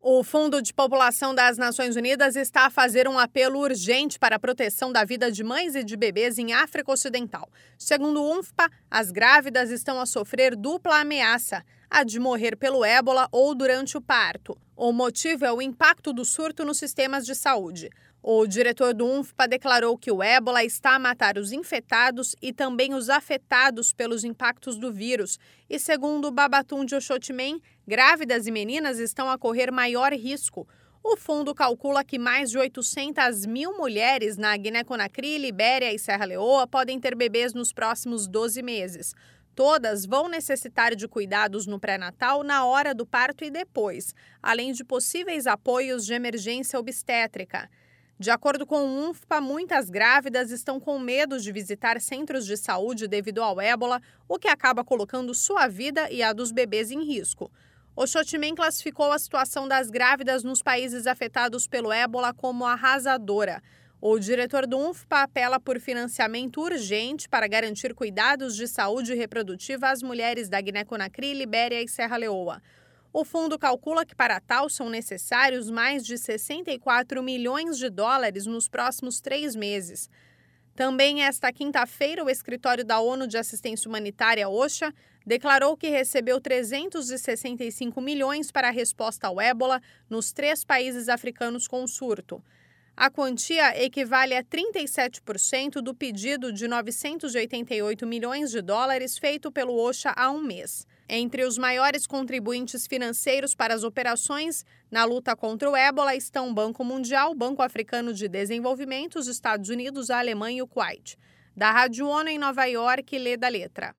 O Fundo de População das Nações Unidas está a fazer um apelo urgente para a proteção da vida de mães e de bebês em África Ocidental. Segundo o UNFPA, as grávidas estão a sofrer dupla ameaça, a de morrer pelo ébola ou durante o parto. O motivo é o impacto do surto nos sistemas de saúde. O diretor do UNFPA declarou que o ébola está a matar os infectados e também os afetados pelos impactos do vírus. E segundo Babatunde Ochotmém, grávidas e meninas estão a correr maior risco. O fundo calcula que mais de 800 mil mulheres na Guiné-Conakry, Libéria e Serra Leoa podem ter bebês nos próximos 12 meses. Todas vão necessitar de cuidados no pré-natal, na hora do parto e depois, além de possíveis apoios de emergência obstétrica. De acordo com o UNFPA, muitas grávidas estão com medo de visitar centros de saúde devido ao ébola, o que acaba colocando sua vida e a dos bebês em risco. Ochotmém classificou a situação das grávidas nos países afetados pelo ébola como arrasadora. O diretor do UNFPA apela por financiamento urgente para garantir cuidados de saúde reprodutiva às mulheres da Guiné-Conakry, Libéria e Serra Leoa. O fundo calcula que para tal são necessários mais de 64 milhões de dólares nos próximos 3 meses. Também esta quinta-feira, o Escritório da ONU de Assistência Humanitária, OCHA, declarou que recebeu 365 milhões para a resposta ao ébola nos 3 países africanos com surto. A quantia equivale a 37% do pedido de 988 milhões de dólares feito pelo OCHA há um mês. Entre os maiores contribuintes financeiros para as operações na luta contra o ébola estão o Banco Mundial, o Banco Africano de Desenvolvimento, os Estados Unidos, a Alemanha e o Kuwait. Da Rádio ONU em Nova York, Lê da Letra.